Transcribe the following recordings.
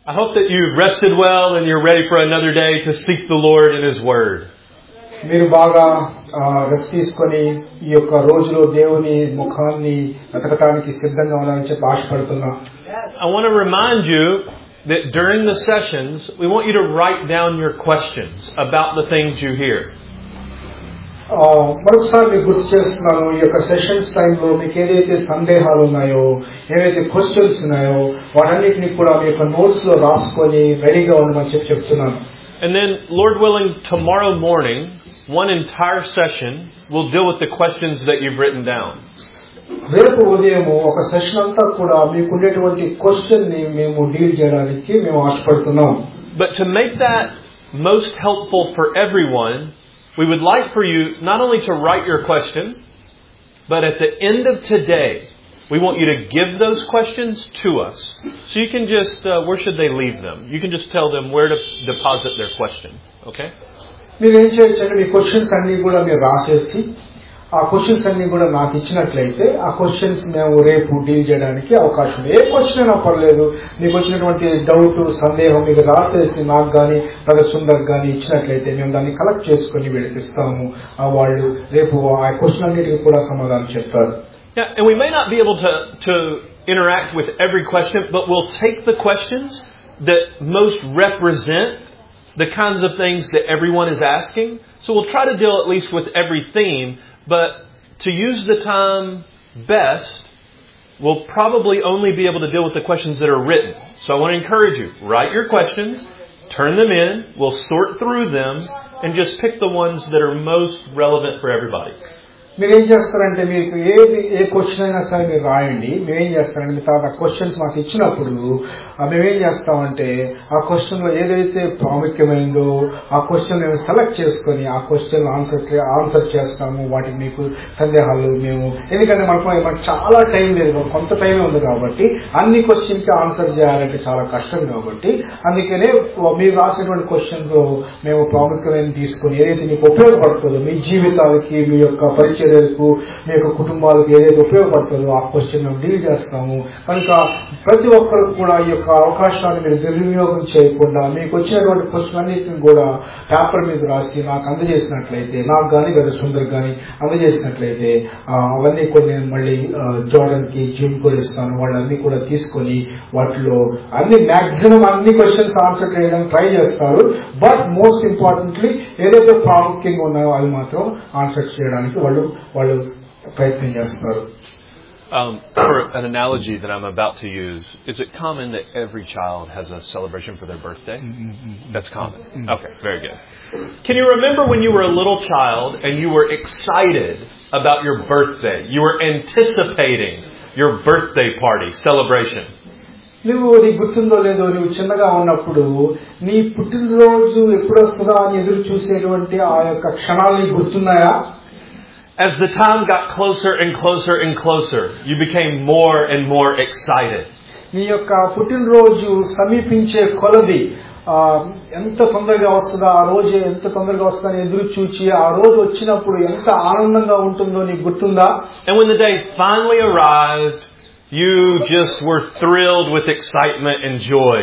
I hope that you've rested well and you're ready for another day to seek the Lord in His Word. మీరు బాగా rest తీసుకొని ఈ యొక్క రోజులో దేవుని ముఖాన్ని వెతకడానికి సిద్ధంగా ఉన్నారని చెప్పి ఆశపడుతున్నా. I want to remind you that during the sessions, we want you to write down your questions about the things you hear. మరొకసారి మీకు గుర్తు చేస్తున్నాను, ఈ యొక్క సెషన్స్ టైంలో మీకు ఏదైతే సందేహాలు ఉన్నాయో, ఏవైతే క్వశ్చన్స్ ఉన్నాయో వాటన్నిటిని కూడా మీ యొక్క నోట్స్ లో రాసుకొని రెడీగా ఉండమని చెప్తున్నాను. And then, Lord willing, tomorrow morning, one entire session will deal with the questions that you've written down. రేపు ఉదయం ఒక సెషన్ అంతా కూడా మీకు ఉండేటువంటి క్వశ్చన్ ని మేము డీల్ చేయడానికి మేము ఆశపడుతున్నాం. But to make that most helpful for everyone, we would like for you not only to write your question, but at the end of today, we want you to give those questions to us. So you can just, where should they leave them? You can just tell them where to deposit their question. Okay? మీరు ఏం చేయొచ్చంటే మీ questions అన్ని కూడా మీరు రాసేసి ఆ questions అన్ని కూడా నాకు ఇచ్చినట్లయితే ఆ క్వశ్చన్స్ మేము రేపు డీల్ చేయడానికి అవకాశం ఉంది. ఏ క్వశ్చన్ అయినా పర్లేదు, మీకు వచ్చినటువంటి డౌట్ సందేహం మీకు రాసేసి నాకు కానీ బ్రదర్ సుందర్ కానీ ఇచ్చినట్లయితే మేము దాన్ని కలెక్ట్ చేసుకుని వీళ్ళకి ఇస్తాము. వాళ్ళు రేపు ఆ క్వశ్చన్ అన్నిటికీ కూడా సమాధానం చెప్తారు. Yeah, and we may not be able to interact with every question, but we'll take the questions that most represent the kinds of things that everyone is asking. So we'll try to deal at least with every theme. But to use the time best, we'll probably only be able to deal with the questions that are written. So I want to encourage you, write your questions, turn them in, we'll sort through them, and just pick the ones that are most relevant for everybody. మీరేం చేస్తారంటే మీకు ఏ question అయినా సరే మీరు రాయండి. మేమేం చేస్తారంటే మీ తర్వాత క్వశ్చన్స్ మాకు ఇచ్చినప్పుడు మేమేం చేస్తామంటే ఆ క్వశ్చన్ లో ఏదైతే ప్రాముఖ్యమైందో ఆ క్వశ్చన్ మేము సెలెక్ట్ చేసుకుని ఆ క్వశ్చన్ ఆన్సర్ చేస్తాము. వాటికి మీకు సందేహాలు మేము, ఎందుకంటే మనకు చాలా టైం లేదు, కొంత టైమే ఉంది కాబట్టి అన్ని క్వశ్చన్ కి ఆన్సర్ చేయాలంటే చాలా కష్టం కాబట్టి అందుకనే మీరు రాసినటువంటి క్వశ్చన్ లో మేము ప్రాముఖ్యమైన తీసుకుని ఏదైతే మీకు ఉపయోగపడుతుందో మీ జీవితాలకి మీ యొక్క పరిచర్యలకు మీ యొక్క కుటుంబాలకు ఏదైతే ఉపయోగపడుతుందో ఆ క్వశ్చన్ మేము డీల్ చేస్తాము. కనుక ప్రతి ఒక్కరు కూడా ఈ యొక్క అవకాశాన్ని మీరు దుర్వినియోగం చేయకుండా మీకు వచ్చినటువంటి క్వశ్చన్ అన్నిటిని కూడా పేపర్ మీద రాసి నాకు అందజేసినట్లయితే, నాకు కానీ బ్రదర్ సుందర్ కానీ అందజేసినట్లయితే అవన్నీ కొన్ని నేను మళ్ళీ జోర్డన్ కి జిమ్ కూడా ఇస్తాను. వాళ్ళన్నీ కూడా తీసుకొని వాటిలో అన్ని మాక్సిమం అన్ని క్వశ్చన్స్ ఆన్సర్ చేయడానికి ట్రై చేస్తారు. బట్ మోస్ట్ ఇంపార్టెంట్లీ ఏదైతే ప్రాముఖ్యంగా ఉన్నాయో అవి మాత్రం ఆన్సర్ చేయడానికి వాళ్ళు ప్రయత్నం చేస్తారు. For an analogy that I'm about to use, is it common that every child has a celebration for their birthday? That's common. Okay, very good. Can you remember when you were a little child and you were excited about your birthday? You were anticipating your birthday party celebration. నువ్వు నీకు గుర్తుందో లేదో, నువ్వు చిన్నగా ఉన్నప్పుడు నీ పుట్టినరోజు ఎప్పుడు వస్తుందా అని ఎదురు చూసేటువంటి ఆ యొక్క క్షణాలు నీకు గుర్తున్నాయా? As the time got closer and closer and closer, you became more and more excited. నీ యొక్క పుట్టినరోజు సమీపించే కొలది ఎంత తొందరగా వస్తుందా, ఆ రోజు ఎంత తొందరగా వస్తుందని ఎదురు చూచి ఆ రోజు వచ్చినప్పుడు ఎంత ఆనందంగా ఉంటుందో నీకు గుర్తుందా? And when the day finally arrived, you just were thrilled with excitement and joy.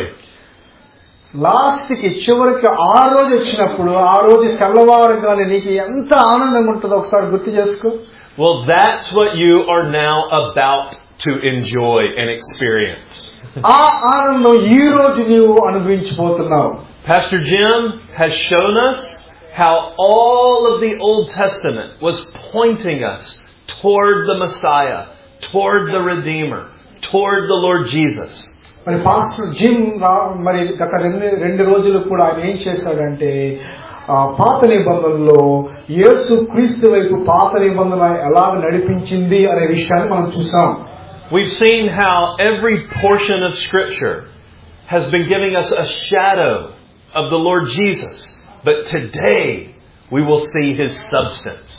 Last కి చివరికి ఆ రోజు వచ్చినప్పుడు ఆ రోజు తెల్లవారుగానే నీకు ఎంత ఆనందంగా ఉంటుందో ఒకసారి గుర్తు చేసుకో. Well, that's what you are now about to enjoy and experience. ఆ ఆనందం ఈ రోజు నీవు అనుభవించబోతున్నావు. Pastor Jim has shown us how all of the Old Testament was pointing us toward the Messiah, toward the Redeemer, toward the Lord Jesus. మరి pastor Jim మరి గత రెండు రోజులు కూడా ఆయన ఏం చేశాడంటే పాత నిబంధనలో యేసు క్రీస్తు వైపు పాత నిబంధన ఎలా నడిపించింది అనే విషయాన్ని మనం చూసాం. We've seen how every portion of Scripture has been giving us a shadow of the Lord Jesus, but today we will see His substance.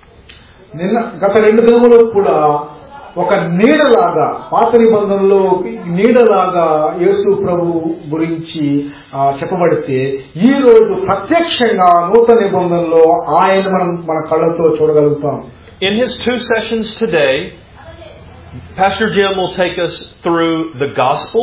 గత రెండు దినములు కూడా ఒక నీడలాగా పాత నిబంధనలో నీడలాగా యేసు ప్రభు గురించి చెప్పబడితే ఈ రోజు ప్రత్యక్షంగా నూతన నిబంధనలో ఆయన మనం మన కళ్ళతో చూడగలుగుతాం. In his 2 sessions today, Pastor Jim will take us through the Gospels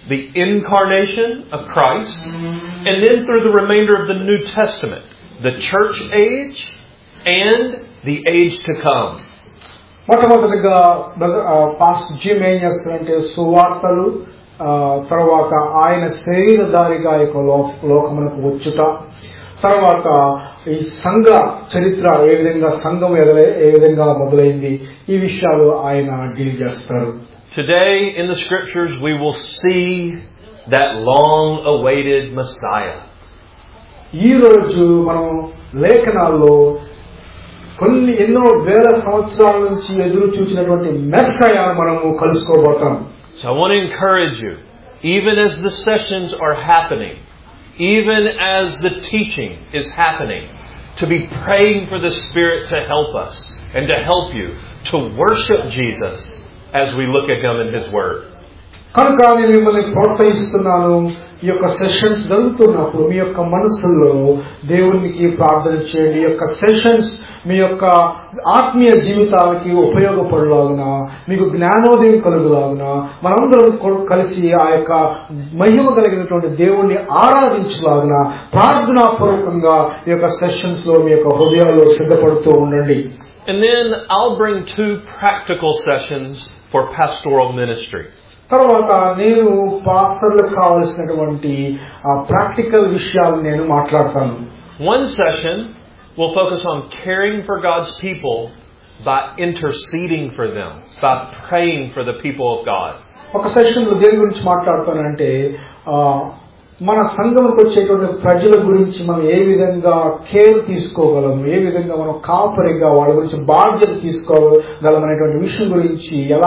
the incarnation of Christ, and then through the remainder of the New Testament, the church age and the age to come. మొట్టమొదటిగా pastor Jim ఏం చేస్తారంటే సువార్తలు, తర్వాత ఆయన శరీరధారిగా యొక్క లోకమునకు వచ్చుట, తర్వాత ఈ సంఘ చరిత్ర ఏ విధంగా సంఘం ఏ విధంగా మొదలైంది, ఈ విషయాలు ఆయన డీల్ చేస్తారు. Today in the scriptures we will see that long-awaited Messiah. ఈ రోజు మనం లేఖనాల్లో ఎన్నో వేల సంవత్సరాల నుంచి ఎదురు చూసినటువంటి మెస్సయాను మనము కలుసుకోబోతాం. So I want to encourage you, even as the sessions are happening, even as the teaching is happening, to be praying for the Spirit to help us and to help you to worship Jesus as we look at Him in His Word. కనుక నేను మిమ్మల్ని ప్రోత్సహిస్తున్నాను. ఈ యొక్క sessions జరుగుతున్నప్పుడు మీ యొక్క మనసుల్లో దేవునికి ప్రార్థన చేయండి. ఈ యొక్క సెషన్స్ మీ యొక్క ఆత్మీయ జీవితాలకి ఉపయోగపడలాగున, మీకు జ్ఞానోదయం కలుగులాగున, మనందరం కలిసి ఆ యొక్క మహిమ కలిగినటువంటి దేవుణ్ణి ఆరాధించలాగున ప్రార్థనాపూర్వకంగా ఈ యొక్క సెషన్స్ లో మీ యొక్క హృదయాల్లో సిద్ధపడుతూ ఉండండి. And then I'll bring 2 practical sessions for pastoral ministry. తర్వాత నేను పాస్టర్లకు కావలసినటువంటి ప్రాక్టికల్ విషయాలు నేను మాట్లాడతాను. One session will focus on caring for God's people by interceding for them, by praying for the people of God. ఒక సెషన్ లో దేని గురించి మాట్లాడతానంటే మన సంఘంకి వచ్చేటువంటి ప్రజల గురించి మనం ఏ విధంగా కేర్ తీసుకోగలము, ఏ విధంగా మనం కాపరిగా వాళ్ళ గురించి బాధ్యత తీసుకోగలం అనేటువంటి విషయం గురించి ఎలా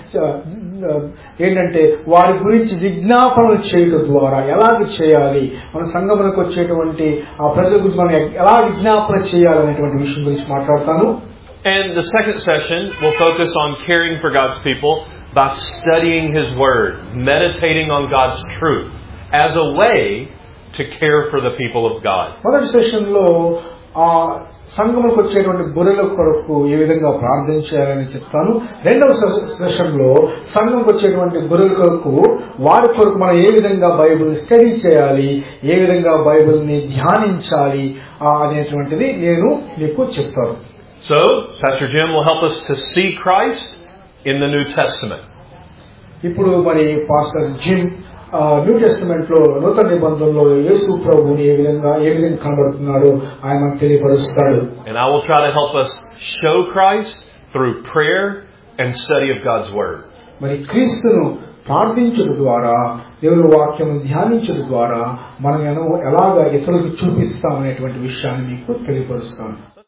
ఏంటంటే వారి గురించి విజ్ఞాపనలు చేయడం ద్వారా ఎలాగ చేయాలి, మన సంఘంలోకి వచ్చేటువంటి ఆ ప్రజల గురించి మనం ఎలా విజ్ఞాపన చేయాలనేటువంటి విషయం గురించి మాట్లాడతాను. And the second session will focus on caring for God's people by studying His Word, meditating on God's truth as a way to care for the people of God. మొదటి సెషన్ లో సంఘములకు వచ్చేటువంటి గొర్రెల కొరకు ఏ విధంగా ప్రార్థించాలని చెప్తాను. రెండవ సెషన్ లో సంఘంకు వచ్చేటువంటి గొర్రెల కొరకు వారి కొరకు మనం ఏ విధంగా బైబిల్ స్టడీ చేయాలి, ఏ విధంగా బైబిల్ ని ధ్యానించాలి అనేటువంటిది నేను మీకు చెప్తాను. So, Pastor Jim will help us to see Christ in the New Testament. ఇప్పుడు మరి పాస్టర్ జిమ్ న్యూ టెస్టమెంట్ లో నూతన నిబంధనలో యేసు ప్రభువుని ఏ విధంగా కనబడుతున్నాడో ఆయన మనకు తెలియపరుస్తాడు. And I will try to help us show Christ through prayer and study of God's Word. మరి క్రీస్తును ప్రార్థించడం ద్వారా, దేవుని వాక్యం ధ్యానించడం ద్వారా మనం ఎలాగా ఇతరులకు చూపిస్తామనేటువంటి విషయాన్ని మీకు తెలియపరుస్తాను.